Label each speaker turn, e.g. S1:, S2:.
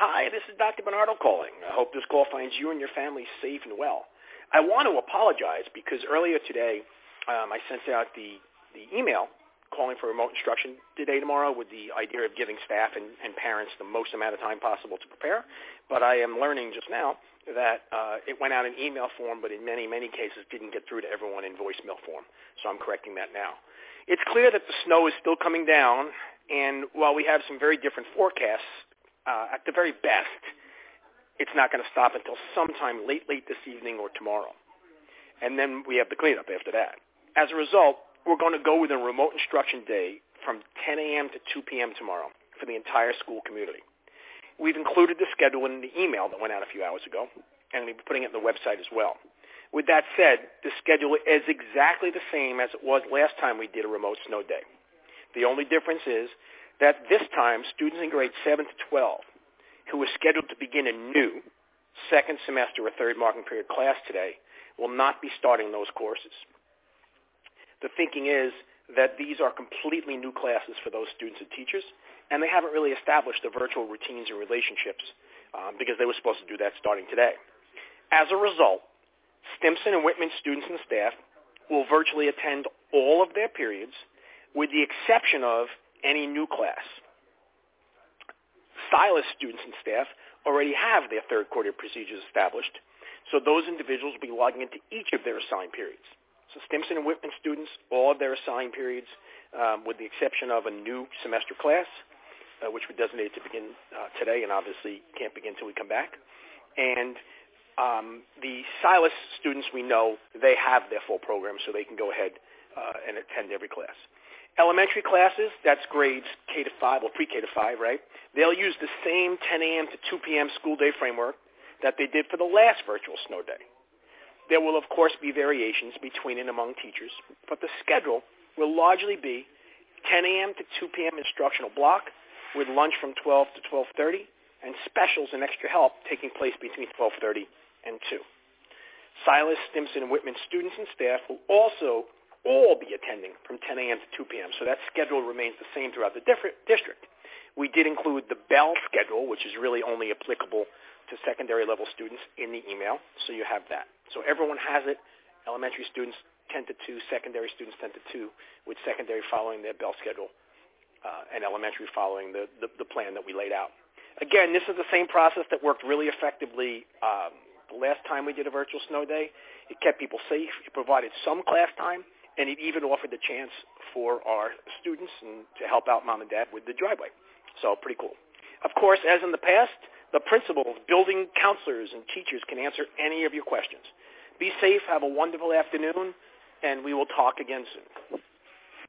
S1: Hi, this is Dr. Bernardo calling. I hope this call finds you and your family safe and well. I want to apologize because earlier today I sent out the email calling for remote instruction today, tomorrow, with the idea of giving staff and parents the most amount of time possible to prepare. But I am learning just now that it went out in email form, but in many, many cases didn't get through to everyone in voicemail form. So I'm correcting that now. It's clear that the snow is still coming down, and while we have some very different forecasts, at the very best, it's not going to stop until sometime late this evening or tomorrow. And then we have the cleanup after that. As a result, we're going to go with a remote instruction day from 10 a.m. to 2 p.m. tomorrow for the entire school community. We've included the schedule in the email that went out a few hours ago, and we'll be putting it on the website as well. With that said, the schedule is exactly the same as it was last time we did a remote snow day. The only difference is that this time, students in grades 7 to 12 who were scheduled to begin a new second semester or third marking period class today will not be starting those courses. The thinking is that these are completely new classes for those students and teachers, and they haven't really established the virtual routines and relationships because they were supposed to do that starting today. As a result, Stimson and Whitman students and staff will virtually attend all of their periods with the exception of any new class. Silas students and staff already have their third quarter procedures established, so those individuals will be logging into each of their assigned periods. So Stimson and Whitman students, all of their assigned periods, with the exception of a new semester class, which we designated to begin today and obviously can't begin until we come back. And the Silas students, we know they have their full program, so they can go ahead and attend every class. Elementary classes, that's grades K to 5, or pre-K to 5, right? They'll use the same 10 a.m. to 2 p.m. school day framework that they did for the last virtual snow day. There will, of course, be variations between and among teachers, but the schedule will largely be 10 a.m. to 2 p.m. instructional block with lunch from 12 to 12:30 and specials and extra help taking place between 12:30 and 2. Silas, Stimson, and Whitman students and staff will also all be attending from 10 a.m. to 2 p.m., so that schedule remains the same throughout the district. We did include the Bell schedule, which is really only applicable to secondary level students, in the email, so you have that. So everyone has it. Elementary students 10 to 2, secondary students 10 to 2, with secondary following their Bell schedule and elementary following the plan that we laid out. Again, this is the same process that worked really effectively the last time we did a virtual snow day. It kept people safe. It provided some class time, and it even offered the chance for our students and to help out mom and dad with the driveway. So pretty cool. Of course, as in the past, the principals, building counselors, and teachers can answer any of your questions. Be safe. Have a wonderful afternoon, and we will talk again soon.